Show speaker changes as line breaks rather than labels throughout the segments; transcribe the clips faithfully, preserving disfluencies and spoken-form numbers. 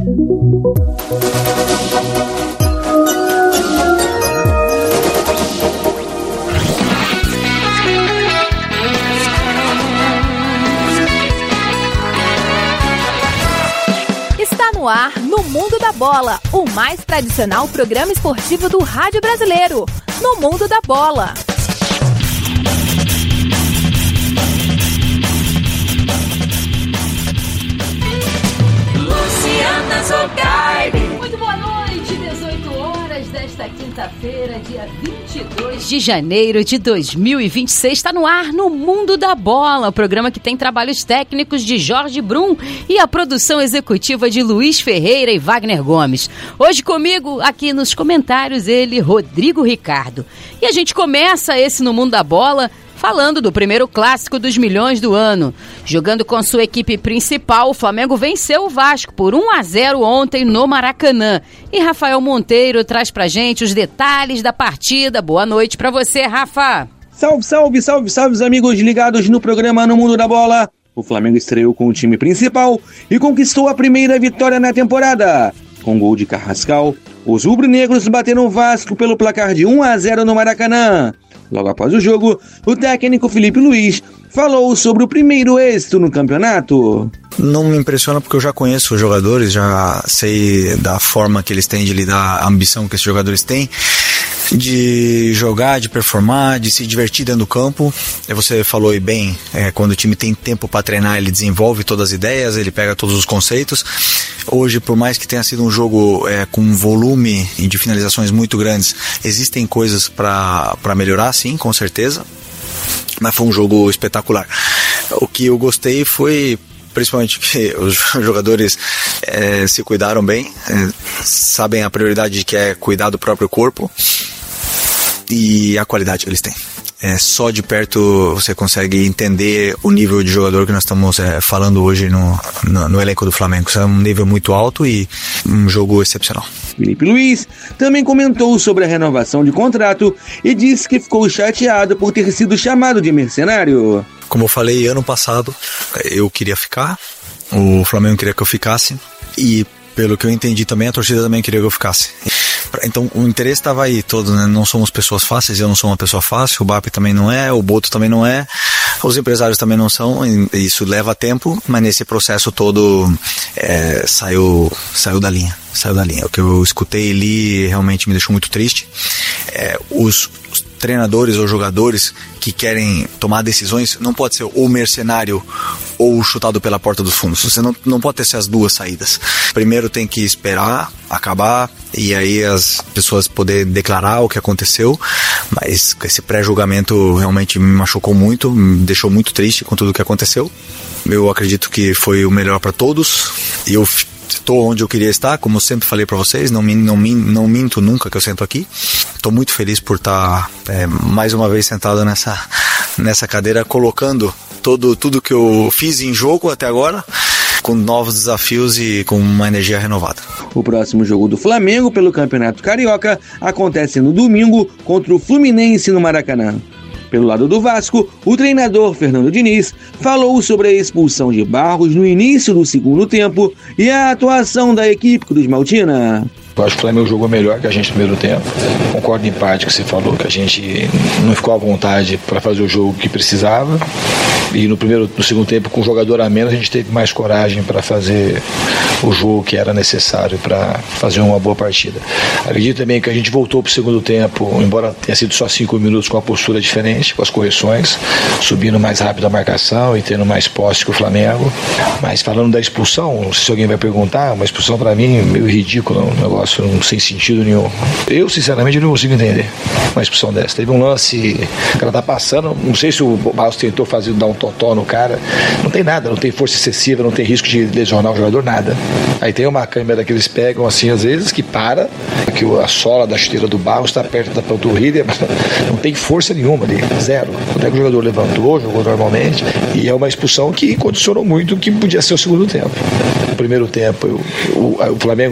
No ar, no Mundo da Bola, o mais tradicional programa esportivo do rádio brasileiro. No Mundo da Bola.
Luciana Zogaib.
Muito boa noite, dezoito horas desta quinta-feira, dia vinte e dois de janeiro de dois mil e vinte e seis. Está no ar no Mundo da Bola, o programa que tem trabalhos técnicos de Jorge Brum e a produção executiva de Luiz Ferreira e Wagner Gomes. Hoje comigo, aqui nos comentários, ele, Rodrigo Ricardo. E a gente começa esse No Mundo da Bola falando do primeiro clássico dos milhões do ano. Jogando com sua equipe principal, o Flamengo venceu o Vasco por um a zero ontem no Maracanã. E Rafael Monteiro traz pra gente os detalhes da partida. Boa noite pra você, Rafa.
Salve, salve, salve, salve, amigos ligados no programa No Mundo da Bola. O Flamengo estreou com o time principal e conquistou a primeira vitória na temporada. Com gol de Carrascal, os rubro-negros bateram o Vasco pelo placar de um a zero no Maracanã. Logo após o jogo, o técnico Felipe Luiz falou sobre o primeiro êxito no campeonato.
Não me impressiona porque eu já conheço os jogadores, já sei da forma que eles têm de lidar, a ambição que esses jogadores têm, de jogar, de performar, de se divertir dentro do campo. Você falou aí bem, é, quando o time tem tempo para treinar, ele desenvolve todas as ideias, ele pega todos os conceitos. Hoje, por mais que tenha sido um jogo é, com volume e de finalizações muito grandes, existem coisas para melhorar, sim, com certeza. Mas foi um jogo espetacular. O que eu gostei foi principalmente que os jogadores é, se cuidaram bem, é, sabem a prioridade que é cuidar do próprio corpo e a qualidade que eles têm. É, só de perto você consegue entender o nível de jogador que nós estamos é, falando hoje no, no, no elenco do Flamengo. É um nível muito alto e um jogo excepcional.
Felipe Luiz também comentou sobre a renovação de contrato e disse que ficou chateado por ter sido chamado de mercenário.
Como eu falei, ano passado eu queria ficar, o Flamengo queria que eu ficasse e pelo que eu entendi também, a torcida também queria que eu ficasse. Então o interesse estava aí todo, né? Não somos pessoas fáceis, eu não sou uma pessoa fácil, o B A P também não é, o Boto também não é, os empresários também não são, isso leva tempo, mas nesse processo todo é, saiu, saiu da linha, saiu da linha. O que eu escutei e li realmente me deixou muito triste. É, os, os treinadores ou jogadores que querem tomar decisões, não pode ser ou mercenário ou chutado pela porta dos fundos. Você não, não pode ter essas duas saídas. Primeiro tem que esperar, acabar, e aí as pessoas poderem declarar o que aconteceu, mas esse pré-julgamento realmente me machucou muito, me deixou muito triste com tudo o que aconteceu. Eu acredito que foi o melhor para todos, e eu estou onde eu queria estar, como eu sempre falei para vocês, não, não, não minto nunca que eu sento aqui. Estou muito feliz por estar é, mais uma vez sentado nessa, nessa cadeira, colocando todo, tudo que eu fiz em jogo até agora, com novos desafios e com uma energia renovada.
O próximo jogo do Flamengo pelo Campeonato Carioca acontece no domingo contra o Fluminense no Maracanã. Pelo lado do Vasco, o treinador Fernando Diniz falou sobre a expulsão de Barros no início do segundo tempo e a atuação da equipe cruzmaltina.
Eu acho que o Flamengo jogou melhor que a gente no primeiro tempo. Concordo em parte com o que você falou, que a gente não ficou à vontade para fazer o jogo que precisava. E no primeiro, no segundo tempo, com o jogador a menos, a gente teve mais coragem para fazer o jogo que era necessário para fazer uma boa partida. Acredito também que a gente voltou para o segundo tempo, embora tenha sido só cinco minutos, com uma postura diferente, com as correções, subindo mais rápido a marcação e tendo mais posse que o Flamengo. Mas falando da expulsão, não sei se alguém vai perguntar, uma expulsão para mim meio ridícula, um negócio sem sentido nenhum. Eu, sinceramente, não consigo entender uma expulsão dessa. Teve um lance, o cara tá passando, não sei se o Barros tentou fazer, dar um totó no cara, não tem nada, não tem força excessiva, não tem risco de lesionar o jogador, nada. Aí tem uma câmera que eles pegam assim, às vezes, que para, que a sola da chuteira do Barros está perto da panturrilha, não tem força nenhuma ali, zero. Quando é que o jogador levantou, jogou normalmente, e é uma expulsão que condicionou muito o que podia ser o segundo tempo. No primeiro tempo, eu, o, o Flamengo,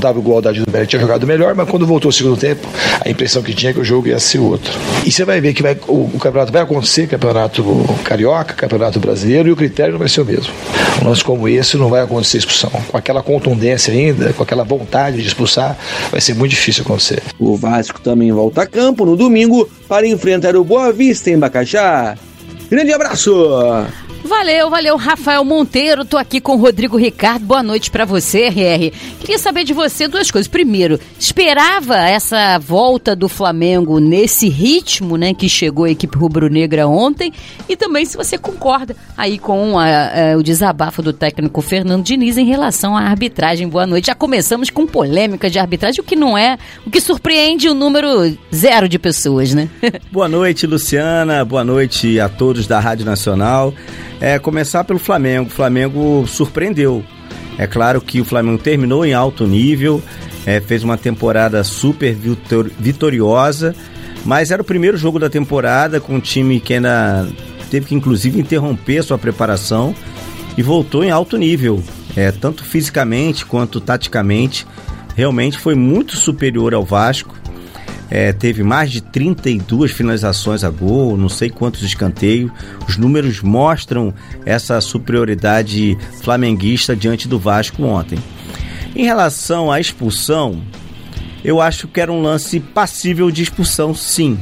dava igualdade do Mérito, tinha jogado melhor, mas quando voltou o segundo tempo, a impressão que tinha é que o jogo ia ser outro. E você vai ver que vai, o, o campeonato vai acontecer, campeonato carioca, campeonato brasileiro, e o critério não vai ser o mesmo. Um lance como esse não vai acontecer expulsão. Com aquela contundência ainda, com aquela vontade de expulsar, vai ser muito difícil acontecer.
O Vasco também volta a campo no domingo para enfrentar o Boa Vista em Bacaxá. Grande abraço!
Valeu, valeu, Rafael Monteiro. Tô aqui com o Rodrigo Ricardo. Boa noite pra você, R R. Queria saber de você duas coisas. Primeiro, esperava essa volta do Flamengo nesse ritmo, né, que chegou a equipe rubro-negra ontem? E também se você concorda aí com a, a, o desabafo do técnico Fernando Diniz em relação à arbitragem. Boa noite. Já começamos com polêmica de arbitragem, o que não é, o que surpreende o número zero de pessoas, né?
Boa noite, Luciana. Boa noite a todos da Rádio Nacional. É, começar pelo Flamengo. O Flamengo surpreendeu. É claro que o Flamengo terminou em alto nível, é, fez uma temporada super vitor- vitoriosa, mas era o primeiro jogo da temporada com um time que ainda teve que inclusive interromper sua preparação e voltou em alto nível, é, tanto fisicamente quanto taticamente. Realmente foi muito superior ao Vasco. É, teve mais de trinta e duas finalizações a gol, não sei quantos escanteios. Os números mostram essa superioridade flamenguista diante do Vasco ontem. Em relação à expulsão, eu acho que era um lance passível de expulsão, sim.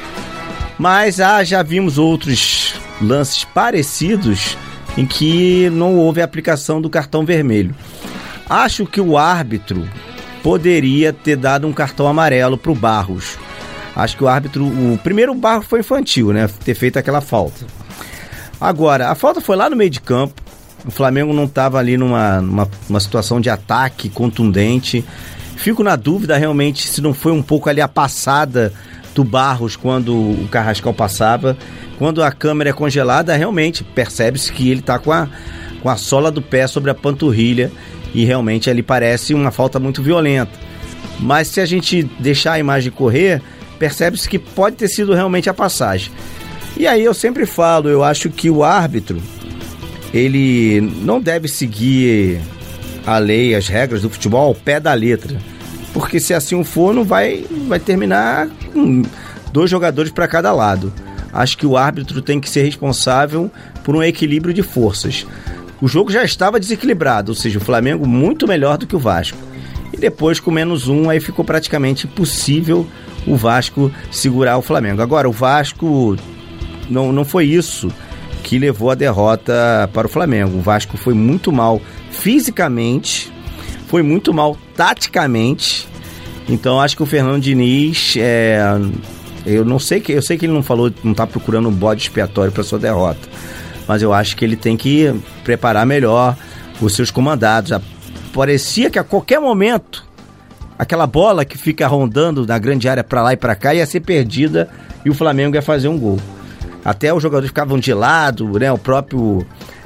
Mas ah, já vimos outros lances parecidos em que não houve aplicação do cartão vermelho. Acho que o árbitro poderia ter dado um cartão amarelo pro Barros. Acho que o árbitro... O primeiro o Barros foi infantil, né? Ter feito aquela falta. Agora, a falta foi lá no meio de campo. O Flamengo não estava ali numa, numa, numa situação de ataque contundente. Fico na dúvida realmente se não foi um pouco ali a passada do Barros quando o Carrascal passava. Quando a câmera é congelada, realmente percebe-se que ele está com a, com a sola do pé sobre a panturrilha. E realmente ali parece uma falta muito violenta. Mas se a gente deixar a imagem correr, percebe-se que pode ter sido realmente a passagem. E aí eu sempre falo, eu acho que o árbitro, ele não deve seguir a lei, as regras do futebol ao pé da letra. Porque se assim for, não vai, vai terminar com dois jogadores para cada lado. Acho que o árbitro tem que ser responsável por um equilíbrio de forças. O jogo já estava desequilibrado, ou seja, o Flamengo muito melhor do que o Vasco. E depois, com menos um, aí ficou praticamente impossível o Vasco segurar o Flamengo. Agora, o Vasco não, não foi isso que levou a derrota para o Flamengo. O Vasco foi muito mal fisicamente, foi muito mal taticamente. Então, acho que o Fernando Diniz, é, eu não sei que eu sei que ele não falou, não está procurando um bode expiatório para sua derrota. Mas eu acho que ele tem que preparar melhor os seus comandados. Parecia que a qualquer momento, aquela bola que fica rondando na grande área para lá e para cá ia ser perdida e o Flamengo ia fazer um gol. Até os jogadores ficavam de lado, né? O próprio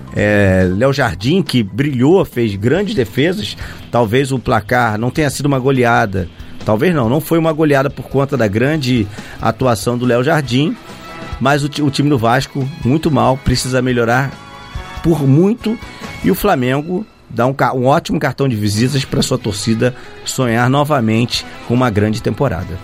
é, Léo Jardim, que brilhou, fez grandes defesas. Talvez o placar não tenha sido uma goleada. Talvez não, não foi uma goleada por conta da grande atuação do Léo Jardim. Mas o, o time do Vasco, muito mal, precisa melhorar por muito. E o Flamengo dá um, um ótimo cartão de visitas para sua torcida sonhar novamente com uma grande temporada.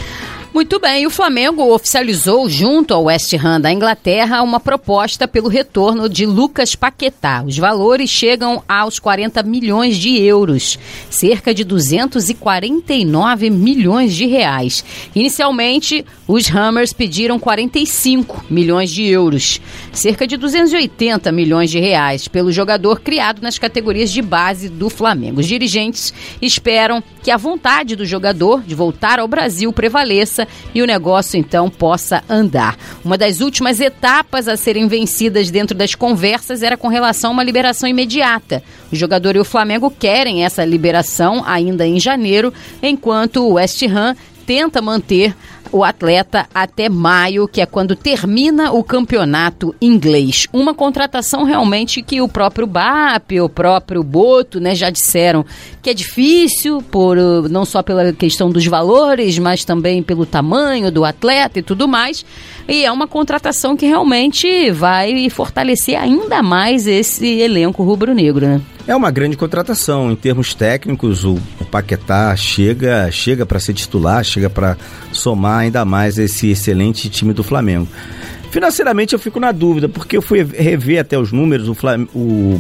Muito bem, o Flamengo oficializou junto ao West Ham da Inglaterra uma proposta pelo retorno de Lucas Paquetá. Os valores chegam aos quarenta milhões de euros, cerca de duzentos e quarenta e nove milhões de reais. Inicialmente, os Hammers pediram quarenta e cinco milhões de euros, cerca de duzentos e oitenta milhões de reais, pelo jogador criado nas categorias de base do Flamengo. Os dirigentes esperam que a vontade do jogador de voltar ao Brasil prevaleça e o negócio então possa andar. Uma das últimas etapas a serem vencidas dentro das conversas era com relação a uma liberação imediata. O jogador e o Flamengo querem essa liberação ainda em janeiro, enquanto o West Ham tenta manter o atleta até maio, que é quando termina o campeonato inglês. Uma contratação realmente que o próprio B A P, o próprio Boto, né, já disseram que é difícil, por, não só pela questão dos valores, mas também pelo tamanho do atleta e tudo mais. E é uma contratação que realmente vai fortalecer ainda mais esse elenco rubro-negro, né?
É uma grande contratação. Em termos técnicos, o Paquetá chega, chega para ser titular, chega para somar ainda mais esse excelente time do Flamengo. Financeiramente eu fico na dúvida, porque eu fui rever até os números, o, Flam... o...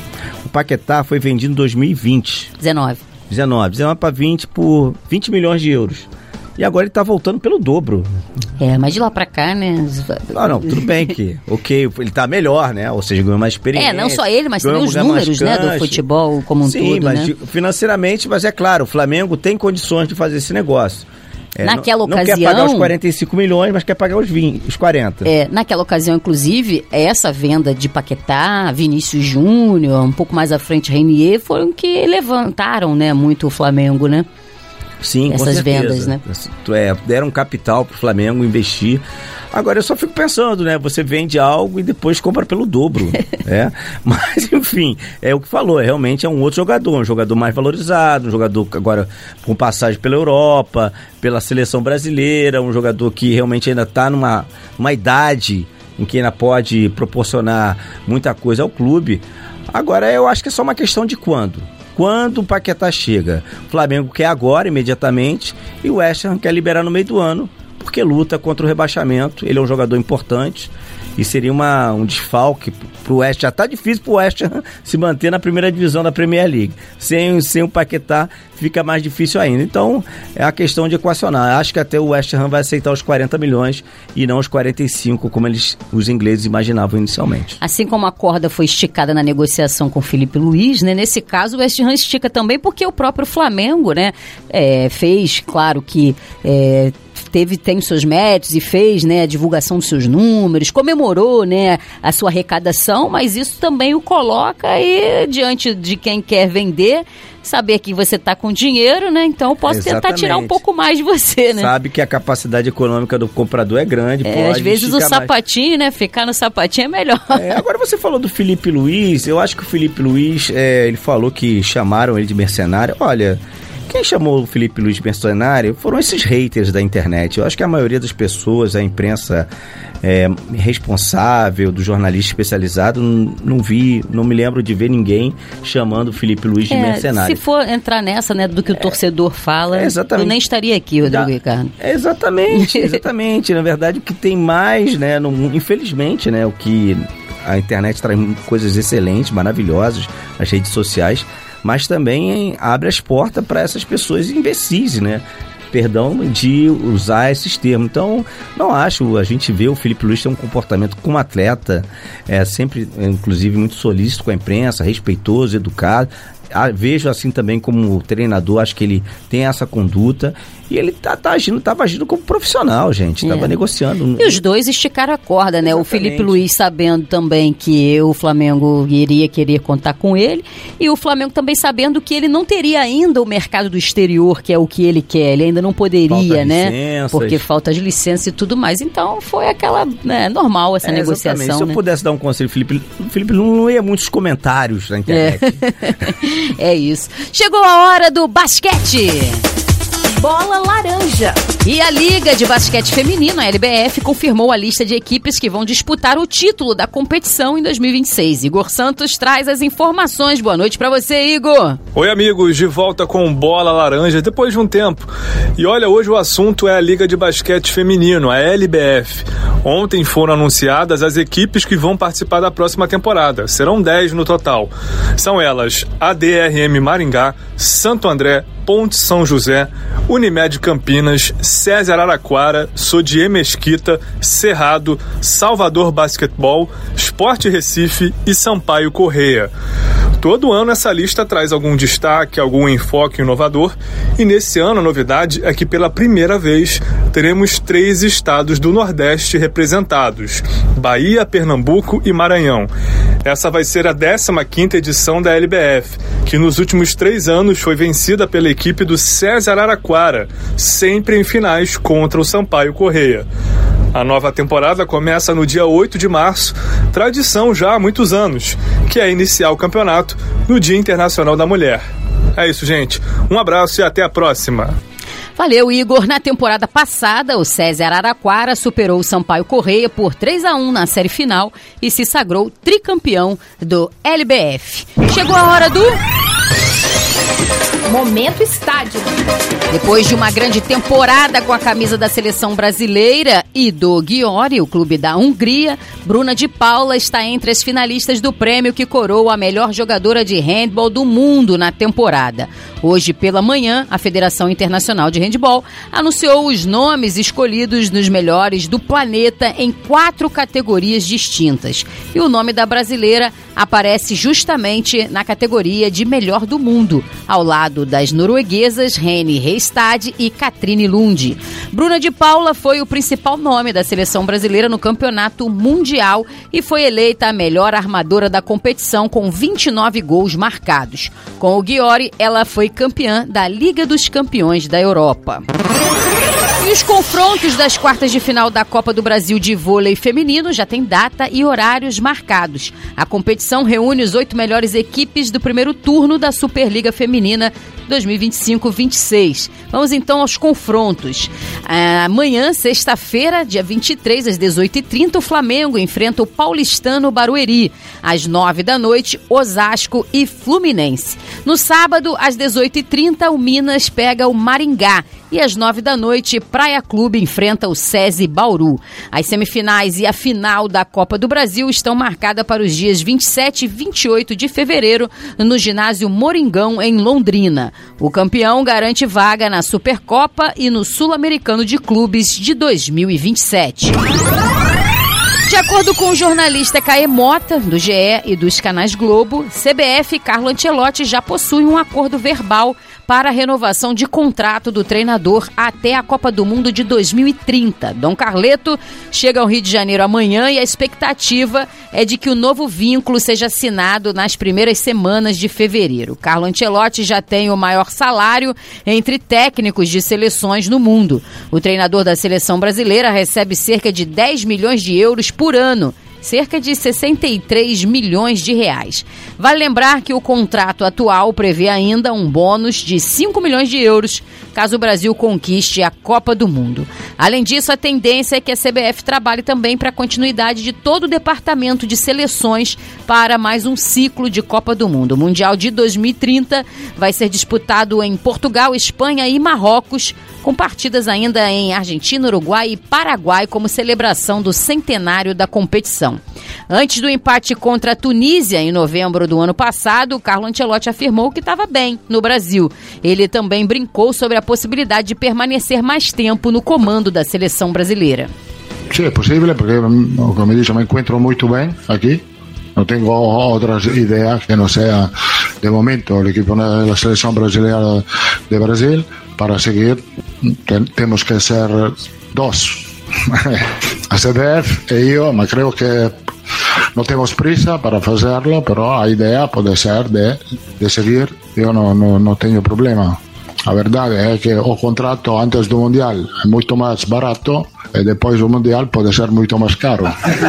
o Paquetá foi vendido em dois mil e vinte.
dezenove.
dezenove, dezenove para vinte por vinte milhões de euros. E agora ele tá voltando pelo dobro.
É, mas de lá pra cá, né?
Não, não, tudo bem que, ok, ele tá melhor, né? Ou seja, ganhou mais experiência.
É, não só ele, mas também os números, né, do futebol como um
Sim,
todo,
mas
né?
financeiramente, mas é claro, o Flamengo tem condições de fazer esse negócio. É,
naquela
não,
ocasião...
Não quer pagar os quarenta e cinco milhões, mas quer pagar os vinte, os quarenta.
É, naquela ocasião, inclusive, essa venda de Paquetá, Vinícius Júnior, um pouco mais à frente, Reinier, foram que levantaram, né, muito o Flamengo, né?
Sim,
essas
com
vendas, né?
É, deram capital pro Flamengo investir. Agora eu só fico pensando, né? Você vende algo e depois compra pelo dobro. É. Mas, enfim, é o que falou. Realmente é um outro jogador, um jogador mais valorizado, um jogador agora com passagem pela Europa, pela seleção brasileira, um jogador que realmente ainda está numa uma idade em que ainda pode proporcionar muita coisa ao clube. Agora eu acho que é só uma questão de quando. Quando o Paquetá chega, o Flamengo quer agora, imediatamente, e o West Ham quer liberar no meio do ano, porque luta contra o rebaixamento. Ele é um jogador importante e seria uma, um desfalque pro West Ham. Já tá difícil pro West Ham se manter na primeira divisão da Premier League. Sem, sem o Paquetá fica mais difícil ainda. Então é a questão de equacionar. Acho que até o West Ham vai aceitar os quarenta milhões e não os quarenta e cinco, como eles, os ingleses imaginavam inicialmente.
Assim como a corda foi esticada na negociação com o Felipe Luiz, né? Nesse caso o West Ham estica também porque o próprio Flamengo, né, é, fez, claro que... É, Teve, tem os seus méritos e fez, né, a divulgação dos seus números, comemorou, né, a sua arrecadação, mas isso também o coloca aí diante de quem quer vender, saber que você está com dinheiro, né, então eu posso
Exatamente.
tentar tirar um pouco mais de você, né.
Sabe que a capacidade econômica do comprador é grande.
É,
pode
às vezes o sapatinho,
mais.
né, ficar no sapatinho é melhor.
É, agora você falou do Felipe Luiz, eu acho que o Felipe Luiz, é, ele falou que chamaram ele de mercenário. Olha... Quem chamou o Felipe Luiz de mercenário foram esses haters da internet. Eu acho que a maioria das pessoas, a imprensa é, responsável, do jornalista especializado, não, não vi, não me lembro de ver ninguém chamando o Felipe Luiz de é, mercenário.
Se for entrar nessa, né, do que o torcedor é, fala, é eu nem estaria aqui, Rodrigo da, Ricardo.
Exatamente, exatamente. Na verdade, o que tem mais, né, no, infelizmente, né, o que a internet traz coisas excelentes, maravilhosas, as redes sociais, mas também abre as portas para essas pessoas imbecis, né? Perdão de usar esses termos. Então, não acho, a gente vê o Felipe Luiz ter um comportamento como atleta, é sempre, inclusive, muito solícito com a imprensa, respeitoso, educado. Ah, vejo assim também como treinador, acho que ele tem essa conduta e ele tá, tá agindo, tava agindo como profissional, gente, tava é. negociando.
E os dois esticaram a corda, né? Exatamente. O Felipe Luiz sabendo também que o Flamengo iria querer contar com ele e o Flamengo também sabendo que ele não teria ainda o mercado do exterior, que é o que ele quer, ele ainda não poderia, falta né? Licenças. Porque falta de licença e tudo mais, então foi aquela, né, normal essa é, negociação.
Exatamente. Se
né?
eu pudesse dar um conselho, Felipe, Felipe não ia muitos comentários na internet.
É. É isso. Chegou a hora do basquete. Bola laranja. E a Liga de Basquete Feminino, a L B F, confirmou a lista de equipes que vão disputar o título da competição em dois mil e vinte e seis. Igor Santos traz as informações. Boa noite pra você, Igor.
Oi, amigos. De volta com Bola Laranja depois de um tempo. E olha, hoje o assunto é a Liga de Basquete Feminino, a L B F. Ontem foram anunciadas as equipes que vão participar da próxima temporada. Serão dez no total. São elas A D R M Maringá, Santo André, Ponte São José, Unimed Campinas, César Araraquara, Sodier Mesquita, Cerrado, Salvador Basquetebol, Sport Recife e Sampaio Correia. Todo ano essa lista traz algum destaque, algum enfoque inovador, e nesse ano a novidade é que pela primeira vez teremos três estados do Nordeste representados: Bahia, Pernambuco e Maranhão. Essa vai ser a décima quinta edição da L B F, que nos últimos três anos foi vencida pela equipe do César Araraquara, sempre em finais contra o Sampaio Correia. A nova temporada começa no dia oito de março, tradição já há muitos anos, que é iniciar o campeonato no Dia Internacional da Mulher. É isso, gente. Um abraço e até a próxima.
Valeu, Igor. Na temporada passada, o César Araraquara superou o Sampaio Correia por três a um na série final e se sagrou tricampeão do L B F. Chegou a hora do...
Momento Estádio.
Depois de uma grande temporada com a camisa da seleção brasileira e do Győri, o clube da Hungria, Bruna de Paula está entre as finalistas do prêmio que coroa a melhor jogadora de handball do mundo na temporada. Hoje pela manhã, a Federação Internacional de Handball anunciou os nomes escolhidos nos melhores do planeta em quatro categorias distintas. E o nome da brasileira aparece justamente na categoria de melhor do mundo, ao lado das norueguesas Rene Reistad e Katrine Lund. Bruna de Paula foi o principal nome da seleção brasileira no campeonato mundial e foi eleita a melhor armadora da competição com vinte e nove gols marcados. Com o Győri, ela foi campeã da Liga dos Campeões da Europa. E os confrontos das quartas de final da Copa do Brasil de vôlei feminino já têm data e horários marcados. A competição reúne os oito melhores equipes do primeiro turno da Superliga Feminina dois mil e vinte e cinco vinte e seis. Vamos então aos confrontos. Amanhã, sexta-feira, dia vinte e três, às dezoito e trinta, o Flamengo enfrenta o Paulistano Barueri. Às nove da noite, Osasco e Fluminense. No sábado, às dezoito e trinta, o Minas pega o Maringá. E às nove da noite, Praia Clube enfrenta o SESI Bauru. As semifinais e a final da Copa do Brasil estão marcadas para os dias vinte e sete e vinte e oito de fevereiro no ginásio Moringão, em Londrina. O campeão garante vaga na Supercopa e no Sul-Americano de Clubes de dois mil e vinte e sete. De acordo com o jornalista Caê Mota, do G E e dos canais Globo, C B F e Carlo Ancelotti já possuem um acordo verbal para a renovação de contrato do treinador até a Copa do Mundo de dois mil e trinta. Dom Carleto chega ao Rio de Janeiro amanhã e a expectativa é de que o novo vínculo seja assinado nas primeiras semanas de fevereiro. Carlo Ancelotti já tem o maior salário entre técnicos de seleções no mundo. O treinador da seleção brasileira recebe cerca de dez milhões de euros por ano, cerca de sessenta e três milhões de reais. Vale lembrar que o contrato atual prevê ainda um bônus de cinco milhões de euros caso o Brasil conquiste a Copa do Mundo. Além disso, a tendência é que a C B F trabalhe também para a continuidade de todo o departamento de seleções para mais um ciclo de Copa do Mundo. O Mundial de dois mil e trinta vai ser disputado em Portugal, Espanha e Marrocos, com partidas ainda em Argentina, Uruguai e Paraguai como celebração do centenário da competição. Antes do empate contra a Tunísia, em novembro do ano passado, Carlo Ancelotti afirmou que estava bem no Brasil. Ele também brincou sobre a possibilidade de permanecer mais tempo no comando da seleção brasileira.
Sim, é possível, porque, como disse, me encontro muito bem aqui. Não tenho outras ideias que não seja, de momento, o equipo da seleção brasileira de Brasil. Para seguir, tem, temos que ser dois. A C B F e eu, mas creio que não temos prisa para fazerlo, mas a ideia pode ser de, de seguir. Eu não, não, não tenho problema. A verdade é que o contrato antes do Mundial é muito mais barato e depois do Mundial pode ser muito mais caro.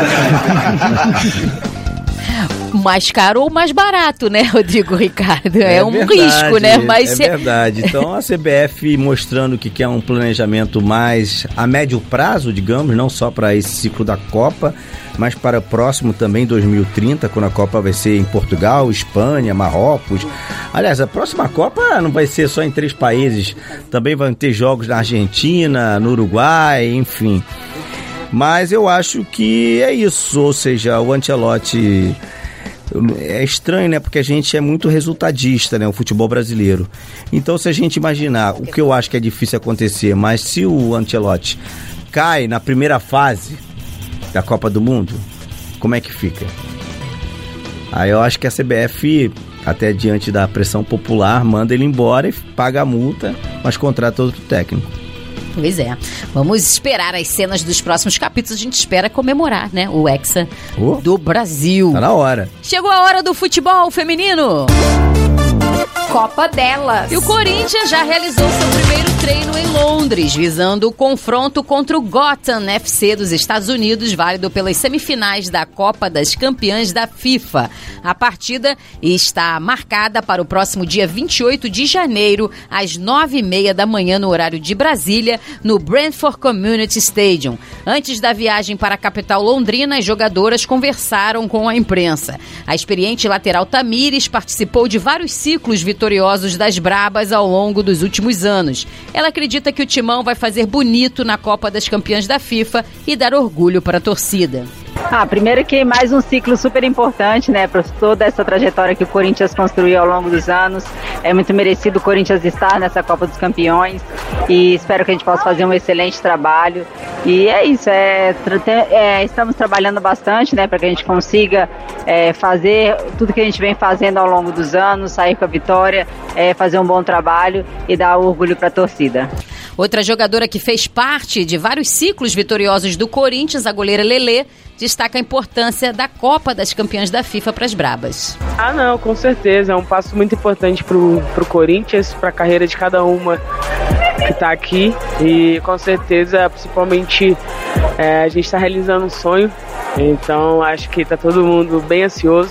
Mais caro ou mais barato, né, Rodrigo Ricardo? É, é um
verdade,
risco, né? Mas
é
se...
verdade. Então a C B F mostrando que quer um planejamento mais a médio prazo, digamos, não só para esse ciclo da Copa, mas para o próximo também, dois mil e trinta, quando a Copa vai ser em Portugal, Espanha, Marrocos. Aliás, a próxima Copa não vai ser só em três países, também vão ter jogos na Argentina, no Uruguai, enfim. Mas eu acho que é isso, ou seja, o Ancelotti... É estranho, né? Porque a gente é muito resultadista, né? O futebol brasileiro. Então, se a gente imaginar, o que eu acho que é difícil acontecer, mas se o Ancelotti cai na primeira fase da Copa do Mundo, como é que fica? Aí eu acho que a C B F, até diante da pressão popular, manda ele embora e paga a multa, mas contrata outro técnico.
Pois é. Vamos esperar as cenas dos próximos capítulos. A gente espera comemorar, né? O Hexa oh, do Brasil.
Tá na hora.
Chegou a hora do futebol feminino.
Copa delas.
E o Corinthians já realizou seu primeiro treino em Londres, visando o confronto contra o Gotham F C dos Estados Unidos, válido pelas semifinais da Copa das Campeãs da FIFA. A partida está marcada para o próximo dia vinte e oito de janeiro, às nove e meia da manhã, no horário de Brasília, no Brentford Community Stadium. Antes da viagem para a capital londrina, as jogadoras conversaram com a imprensa. A experiente lateral Tamires participou de vários ciclos vitoriosos vitoriosos das Brabas ao longo dos últimos anos. Ela acredita que o Timão vai fazer bonito na Copa das Campeãs da FIFA e dar orgulho para a torcida.
Ah, primeiro que mais um ciclo super importante, né, para toda essa trajetória que o Corinthians construiu ao longo dos anos. É muito merecido o Corinthians estar nessa Copa dos Campeões e espero que a gente possa fazer um excelente trabalho. E é isso, é, é, estamos trabalhando bastante, né, para que a gente consiga é, fazer tudo que a gente vem fazendo ao longo dos anos, sair com a vitória, é, fazer um bom trabalho e dar orgulho para a torcida.
Outra jogadora que fez parte de vários ciclos vitoriosos do Corinthians, a goleira Lelê, destaca a importância da Copa das Campeãs da FIFA para as Brabas.
Ah, não, com certeza. É um passo muito importante pro, pro Corinthians, para a carreira de cada uma que está aqui. E com certeza, principalmente, é, a gente está realizando um sonho. Então, acho que está todo mundo bem ansioso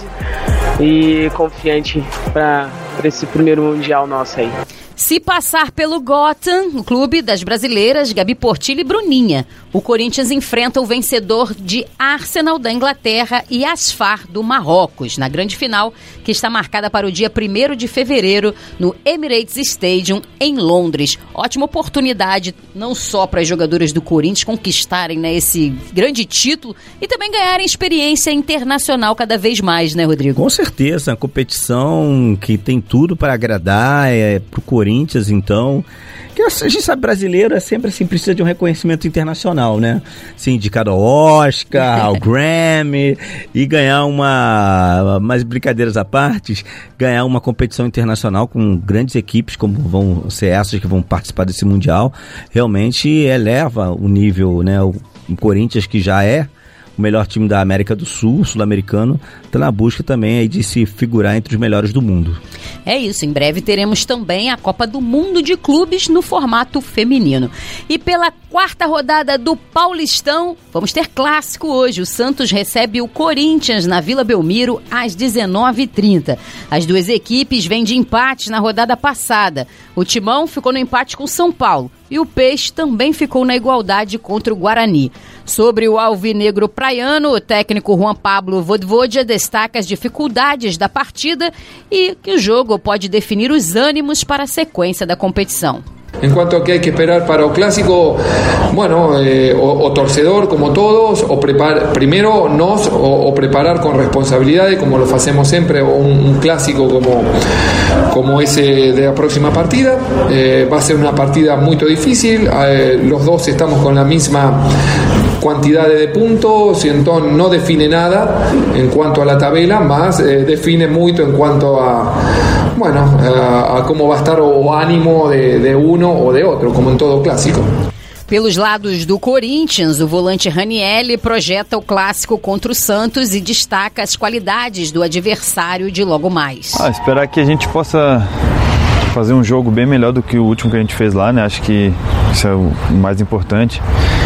e confiante para esse primeiro Mundial nosso aí.
Se passar pelo Gotham, o clube das brasileiras, Gabi Portillo e Bruninha, o Corinthians enfrenta o vencedor de Arsenal da Inglaterra e Asfar do Marrocos, na grande final, que está marcada para o dia primeiro de fevereiro no Emirates Stadium, em Londres. Ótima oportunidade, não só para as jogadoras do Corinthians conquistarem, né, esse grande título e também ganharem experiência internacional cada vez mais, né, Rodrigo?
Com certeza, uma competição que tem tudo para agradar, é pro Corinthians. Corinthians, então, que a gente sabe, brasileiro é sempre assim, precisa de um reconhecimento internacional, né? Ser indicado ao Oscar, ao Grammy e ganhar uma, mais brincadeiras à parte, ganhar uma competição internacional com grandes equipes como vão ser essas que vão participar desse Mundial, realmente eleva o nível, né? O, o Corinthians, que já é o melhor time da América do Sul, sul-americano, está na busca também aí de se figurar entre os melhores do mundo.
É isso, em breve teremos também a Copa do Mundo de Clubes no formato feminino. E pela quarta rodada do Paulistão, vamos ter clássico hoje. O Santos recebe o Corinthians na Vila Belmiro às dezenove e trinta. As duas equipes vêm de empates na rodada passada. O Timão ficou no empate com o São Paulo e o Peixe também ficou na igualdade contra o Guarani. Sobre o alvinegro praiano, o técnico Juan Pablo Vodvodia destaca as dificuldades da partida e que o jogo pode definir os ânimos para a sequência da competição.
En cuanto a que hay que esperar para o clásico, bueno, eh, o, o torcedor como todos, o prepar, primero nos, o, o preparar con responsabilidad, como lo hacemos siempre, un, un clásico como, como ese de la próxima partida. Eh, va a ser una partida muy difícil, eh, los dos estamos con la misma cantidad de puntos, entonces no define nada en cuanto a la tabela, más eh, define mucho en cuanto a, bueno, a, a cómo va a estar o ánimo de, de uno ou de outro, como em todo clássico.
Pelos lados do Corinthians, o volante Ranielli projeta o clássico contra o Santos e destaca as qualidades do adversário de logo mais.
Ah, esperar que a gente possa fazer um jogo bem melhor do que o último que a gente fez lá, né? Acho que isso é o mais importante.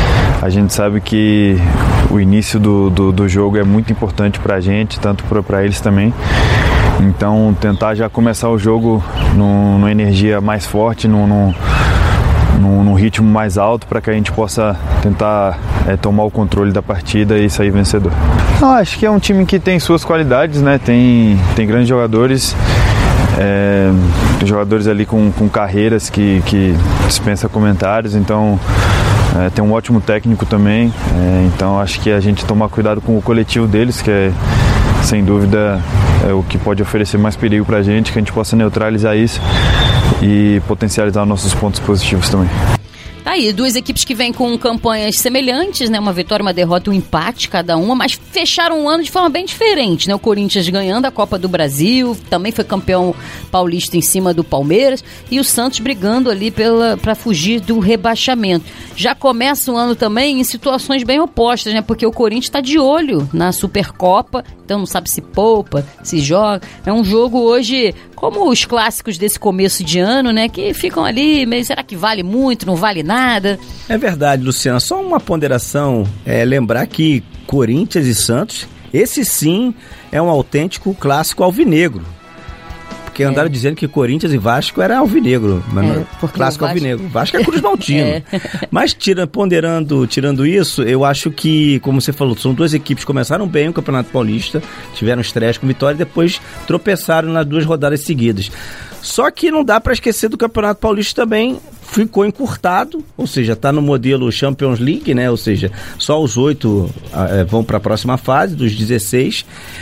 A gente sabe que o início do, do, do jogo é muito importante pra gente, tanto para eles também. Então, tentar já começar o jogo num, numa energia mais forte, num, num, num ritmo mais alto, para que a gente possa tentar é, tomar o controle da partida e sair vencedor. Eu acho que é um time que tem suas qualidades, né? Tem, tem grandes jogadores, é, tem jogadores ali com, com carreiras que, que dispensa comentários, então é, tem um ótimo técnico também, é, então acho que a gente tomar cuidado com o coletivo deles, que é sem dúvida é o que pode oferecer mais perigo para a gente, que a gente possa neutralizar isso e potencializar nossos pontos positivos também.
Tá aí, duas equipes que vêm com campanhas semelhantes, né? Uma vitória, uma derrota, um empate cada uma, mas fecharam um ano de forma bem diferente, né? O Corinthians ganhando a Copa do Brasil, também foi campeão paulista em cima do Palmeiras, e o Santos brigando ali para fugir do rebaixamento. Já começa o ano também em situações bem opostas, né? Porque o Corinthians está de olho na Supercopa, então não sabe se poupa, se joga. É um jogo hoje, como os clássicos desse começo de ano, né? Que ficam ali, mas será que vale muito, não vale nada?
É verdade, Luciana. Só uma ponderação, é lembrar que Corinthians e Santos, esse sim é um autêntico clássico alvinegro. Porque andaram é. dizendo que Corinthians e Vasco era alvinegro, mas é, clássico Vasco... alvinegro. Vasco é Cruz Maltino. é. Mas tira, ponderando, tirando isso, eu acho que, como você falou, são duas equipes que começaram bem o Campeonato Paulista, tiveram estreias com vitória e depois tropeçaram nas duas rodadas seguidas. Só que não dá para esquecer do Campeonato Paulista também, ficou encurtado, ou seja, está no modelo Champions League, né? Ou seja, só os oito é, vão para a próxima fase, dos dezesseis.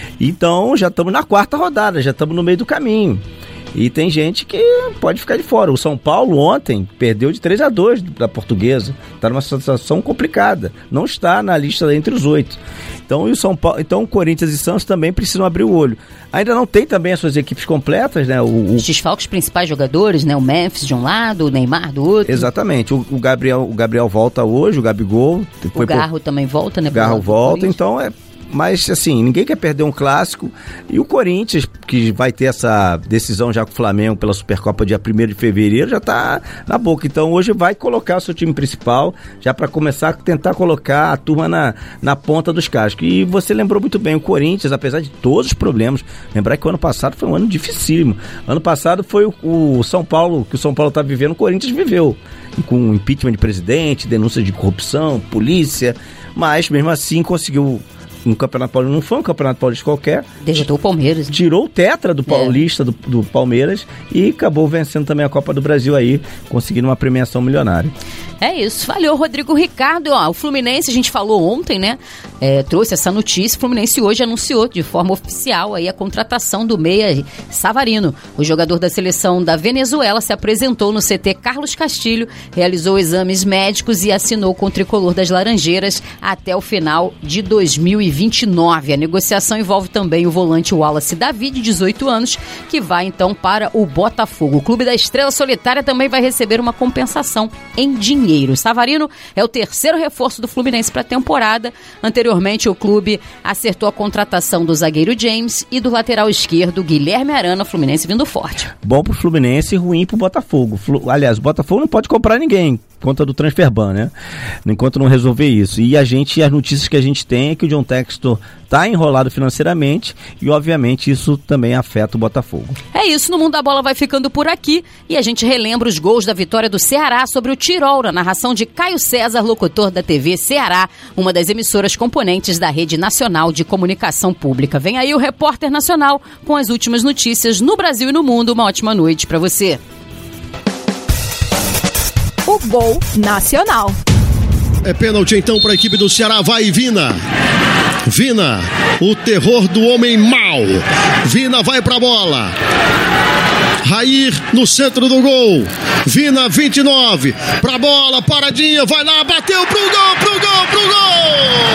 Então já estamos na quarta rodada, já estamos no meio do caminho. E tem gente que pode ficar de fora. O São Paulo ontem perdeu de três a dois da Portuguesa. Está numa situação complicada. Não está na lista entre os oito. Então, e o São Paulo, então o Corinthians e Santos também precisam abrir o olho. Ainda não tem também as suas equipes completas, né? O, o...
Os desfalques principais jogadores, né? O Memphis de um lado, o Neymar do outro.
Exatamente. O, o, Gabriel, o Gabriel volta hoje, o Gabigol.
O Garro por... também volta, né?
O Garro volta, então é... Mas, assim, ninguém quer perder um clássico. E o Corinthians, que vai ter essa decisão já com o Flamengo pela Supercopa dia primeiro de fevereiro, já está na boca. Então, hoje vai colocar o seu time principal, já para começar a tentar colocar a turma na, na ponta dos cascos. E você lembrou muito bem, o Corinthians, apesar de todos os problemas, lembrar que o ano passado foi um ano dificílimo. Ano passado foi o, o São Paulo, que o São Paulo está vivendo, o Corinthians viveu. Com impeachment de presidente, denúncias de corrupção, polícia, mas mesmo assim conseguiu... No Campeonato Paulista, não foi um Campeonato Paulista qualquer.
Derrotou o Palmeiras.
Tirou o tetra do Paulista, é. do, do Palmeiras, e acabou vencendo também a Copa do Brasil aí, conseguindo uma premiação milionária.
É isso, valeu, Rodrigo Ricardo. Ó, o Fluminense, a gente falou ontem, né? É, trouxe essa notícia. O Fluminense hoje anunciou de forma oficial aí a contratação do meia Savarino. O jogador da seleção da Venezuela se apresentou no C T Carlos Castilho, realizou exames médicos e assinou com o tricolor das Laranjeiras até o final de dois mil e vinte e nove. A negociação envolve também o volante Wallace Davi, de dezoito anos, que vai então para o Botafogo. O Clube da Estrela Solitária também vai receber uma compensação em dinheiro. Savarino é o terceiro reforço do Fluminense para a temporada. Anteriormente, o clube acertou a contratação do zagueiro James e do lateral esquerdo Guilherme Arana. Fluminense vindo forte.
Bom pro Fluminense e ruim pro Botafogo. Flu... Aliás, o Botafogo não pode comprar ninguém, conta do Transferban, né? Enquanto não resolver isso. E a gente, as notícias que a gente tem é que o John Textor tá enrolado financeiramente e, obviamente, isso também afeta o Botafogo.
É isso, no Mundo da Bola vai ficando por aqui e a gente relembra os gols da vitória do Ceará sobre o Tirol, na narração de Caio César, locutor da T V Ceará, uma das emissoras componentes da Rede Nacional de Comunicação Pública. Vem aí o Repórter Nacional com as últimas notícias no Brasil e no mundo. Uma ótima noite para você.
O Gol Nacional.
É pênalti então para a equipe do Ceará. Vai Vina. Vina, o terror do homem mau. Vina vai pra bola. Rair no centro do gol. Vina, vinte e nove. Pra bola, paradinha, vai lá, bateu pro gol, pro gol, pro gol!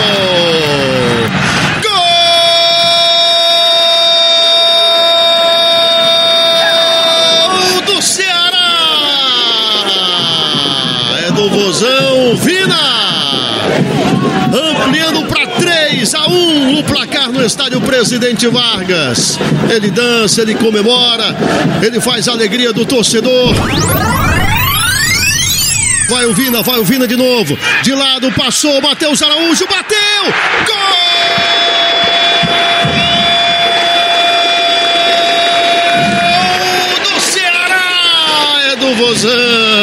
Gol do Ceará! É do Vozão, Vina! Ampliando para três a um o placar no estádio Presidente Vargas. Ele dança, ele comemora, ele faz a alegria do torcedor. Vai o Vina, vai o Vina de novo. De lado passou, Matheus Araújo, bateu! Gol! Gol do Ceará! É do Vozão.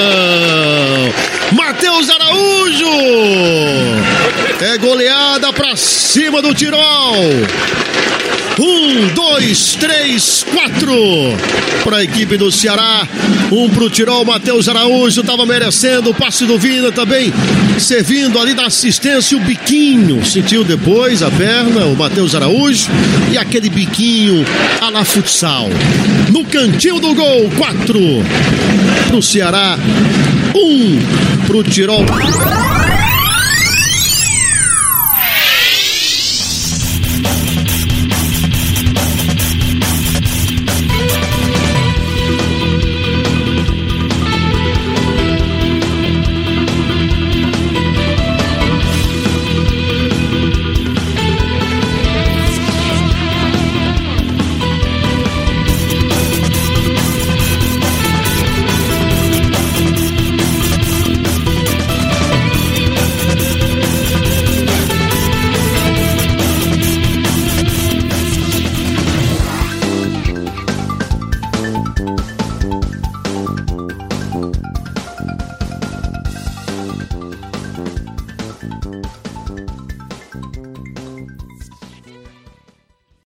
Matheus Araújo! É goleada pra cima do Tirol. Um, dois, três, quatro para a equipe do Ceará. Um pro Tirol, Matheus Araújo estava merecendo. O passe do Vina também servindo ali da assistência. O biquinho, sentiu depois a perna, o Matheus Araújo. E aquele biquinho a la futsal. No cantinho do gol, quatro pro Ceará, um pro Tirol.